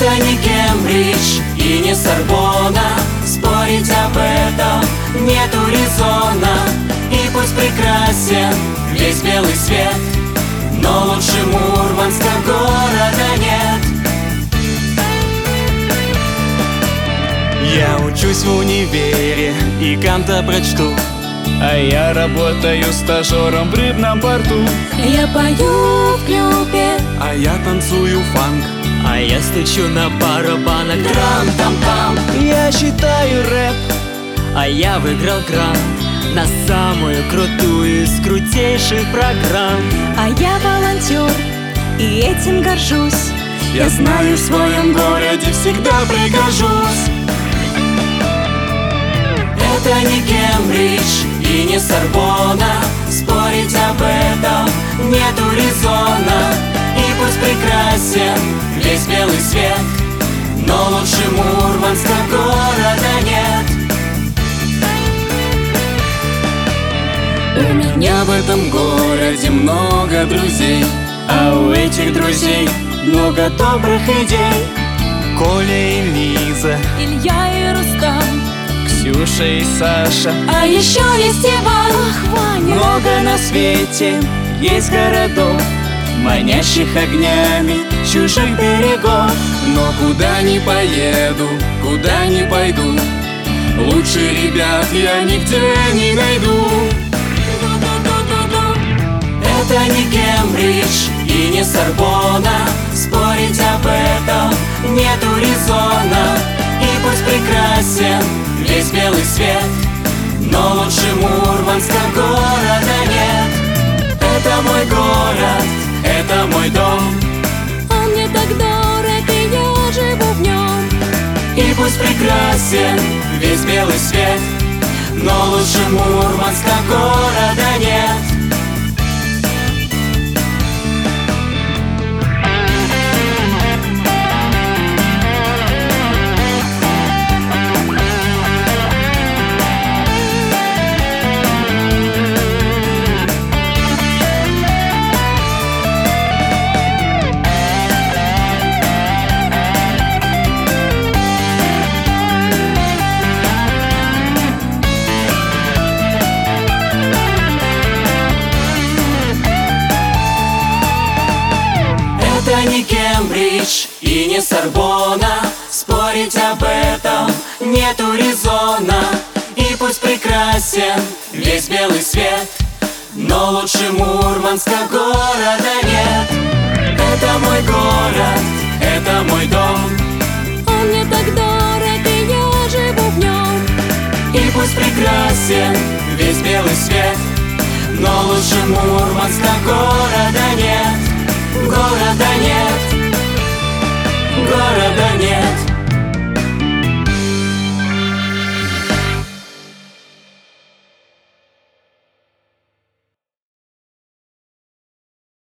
Это не Кембридж и не Сорбонна, спорить об этом нету резона. И пусть прекрасен весь белый свет, но лучше Мурманска города нет. Я учусь в универе и Канта прочту, а я работаю стажером в рыбном порту. Я пою в клубе, а я танцую фанк, а я стучу на барабанах трам-там-там. Я читаю рэп, а я выиграл грант на самую крутую из крутейших программ. а я волонтер и этим горжусь. я знаю, в своем городе всегда пригожусь. Это не Кембридж и не Сорбонна, спорить об этом нету резона. И пусть прекрасен весь белый свет, но лучше Мурманска города нет. У меня в этом городе много друзей, а у этих друзей много добрых идей. Коля и Лиза, Илья и Рустам, Ксюша и Саша. а еще есть Иван. Ах, Ваня. Много на свете есть городов, манящих огнями чужих берегов. Но куда ни поеду, куда ни пойду, лучше ребят я нигде не найду. Это не Кембридж и не Сорбонна, спорить об этом нету резона. И пусть прекрасен весь белый свет, но лучше Мурманска города нет. Это мой город, это мой дом, Он мне так дорог, и я живу в нем. и пусть прекрасен весь белый свет, но лучше Мурманска города нет. Это не Кембридж и не Сорбонна, спорить об этом нету резона. И пусть прекрасен весь белый свет, но лучше Мурманска города нет. Это мой город, это мой дом, Он мне так дорог, и я живу в нем. и пусть прекрасен весь белый свет, но лучше Мурманска города нет. Города нет, города